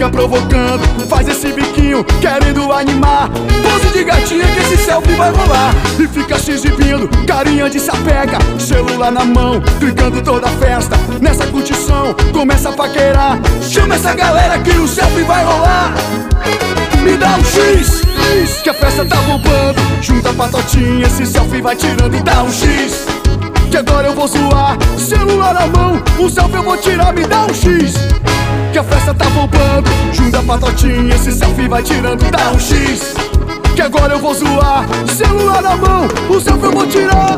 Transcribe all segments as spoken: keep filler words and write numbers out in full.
fica provocando, faz esse biquinho querendo animar. Pose de gatinha que esse selfie vai rolar. E fica se exibindo, carinha de sapega, celular na mão, clicando toda a festa. Nessa curtição, começa a paquerar. Chama essa galera que o selfie vai rolar. Me dá um X, que a festa tá bombando. Junta a patotinha, esse selfie vai tirando. Dá um X, que agora eu vou zoar. Celular na mão, um selfie eu vou tirar. Me dá um X, que a festa tá bombando. Junta a patotinha, esse selfie vai tirando. Dá um X, que agora eu vou zoar. Celular na mão, um selfie eu vou tirar.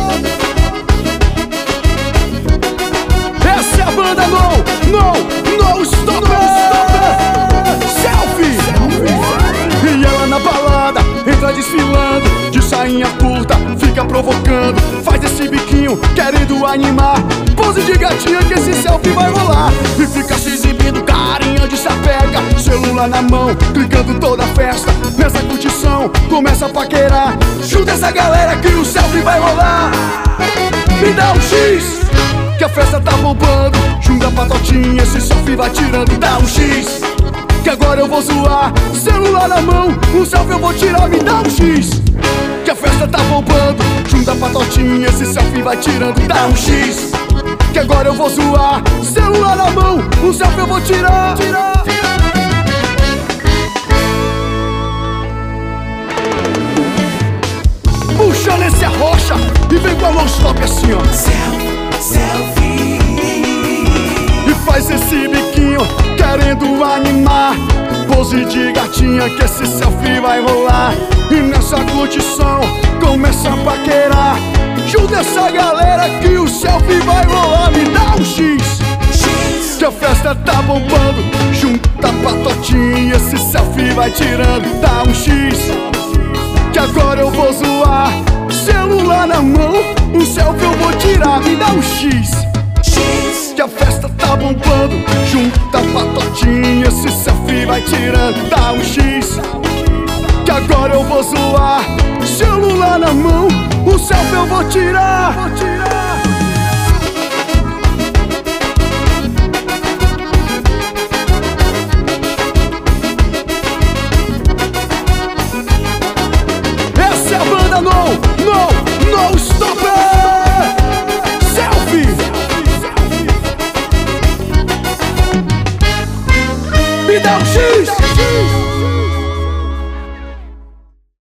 Essa é a banda No, No, No Stop, Selfie. E ela na balada, entra desfilando, de sainha curta, fica provocando, faz esse biquinho querendo animar. Pose de gatinha que esse selfie vai rolar. E fica se exibindo, carinha de sapega, celular na mão, clicando toda a festa. Nessa curtição, começa a paquerar. Junta essa galera que o selfie vai rolar. Me dá um X, que a festa tá bombando. Junta a patotinha, esse selfie vai tirando. Dá um X, que agora eu vou zoar. Celular na mão, um selfie eu vou tirar. Me dá um X, que a festa tá bombando. Junta a patotinha, esse selfie vai tirando. Dá um X, que agora eu vou zoar. Celular na mão, um selfie eu vou tirar. tirar. Puxando esse arrocha e vem com a mão stop assim ó. Selfie. E faz esse biquinho querendo animar. Pose de gatinha que esse selfie vai rolar. E nessa curtição começa a paquerar. Junta essa galera que o selfie vai rolar. Me dá um X, que a festa tá bombando. Junta a patotinha, esse selfie vai tirando. Dá um X, que agora eu vou zoar. Celular na mão, um selfie eu vou tirar. Me dá um X, que a festa tá bombando. Junta a patotinha, esse selfie vai tirando. Dá um X, que agora eu vou zoar. Celular na mão, um selfie eu vou tirar. Vou tirar. Essa é a banda No, No, No Stop, Selfie. Me dá um X.